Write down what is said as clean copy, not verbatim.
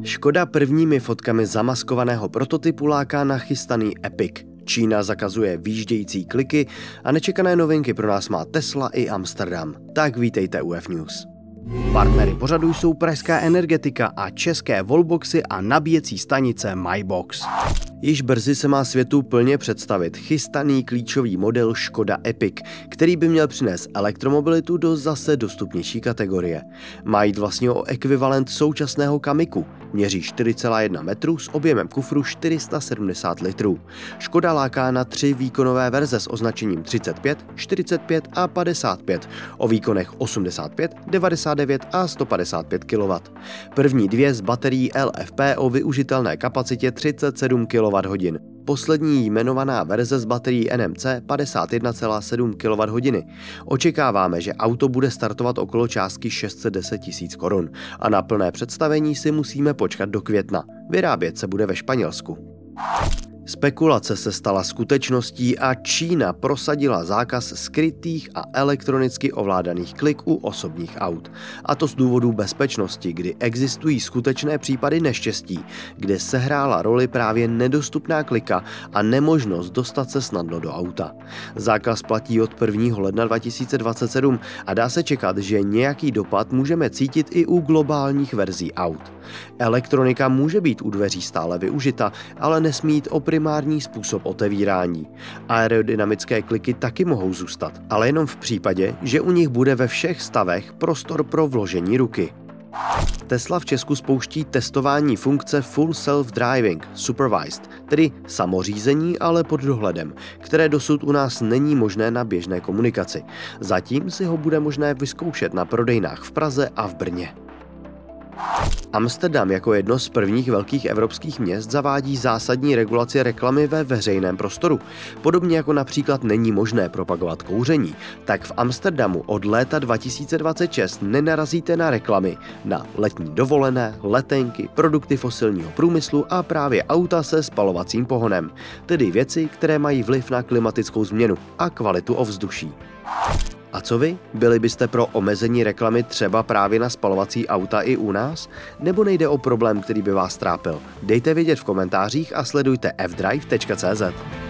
Škoda prvními fotkami zamaskovaného prototypu láká na chystaný Epic. Čína zakazuje výjíždějící kliky a nečekané novinky pro nás má Tesla i Amsterdam. Tak vítejte u F-News. Partnery pořadu jsou pražská Energetika a české wallboxy a nabíjecí stanice MyBox. Již brzy se má světu plně představit chystaný klíčový model Škoda Epic, který by měl přinést elektromobilitu do zase dostupnější kategorie. Má jít vlastně o ekvivalent současného Kamiqu. Měří 4,1 metru s objemem kufru 470 litrů. Škoda láká na 3 výkonové verze s označením 35, 45 a 55, o výkonech 85, 99 a 155 kW. První dvě z baterií LFP o využitelné kapacitě 37 kWh. Poslední jmenovaná verze z baterií NMC 51,7 kWh. Očekáváme, že auto bude startovat okolo částky 610 000 korun a na plné představení si musíme počkat do května. Vyrábět se bude ve Španělsku. Spekulace se stala skutečností a Čína prosadila zákaz skrytých a elektronicky ovládaných klik u osobních aut. A to z důvodu bezpečnosti, kdy existují skutečné případy neštěstí, kde sehrála roli právě nedostupná klika a nemožnost dostat se snadno do auta. Zákaz platí od 1. ledna 2027 a dá se čekat, že nějaký dopad můžeme cítit i u globálních verzí aut. Elektronika může být u dveří stále využita, ale nesmí jít o primární způsob otevírání. Aerodynamické kliky taky mohou zůstat, ale jenom v případě, že u nich bude ve všech stavech prostor pro vložení ruky. Tesla v Česku spouští testování funkce Full Self-Driving Supervised, tedy samořízení, ale pod dohledem, které dosud u nás není možné na běžné komunikaci. Zatím si ho bude možné vyzkoušet na prodejnách v Praze a v Brně. Amsterdam jako jedno z prvních velkých evropských měst zavádí zásadní regulaci reklamy ve veřejném prostoru. Podobně jako například není možné propagovat kouření, tak v Amsterdamu od léta 2026 nenarazíte na reklamy na letní dovolené, letenky, produkty fosilního průmyslu a právě auta se spalovacím pohonem, tedy věci, které mají vliv na klimatickou změnu a kvalitu ovzduší. A co vy? Byli byste pro omezení reklamy třeba právě na spalovací auta i u nás? Nebo nejde o problém, který by vás trápil? Dejte vědět v komentářích a sledujte fdrive.cz.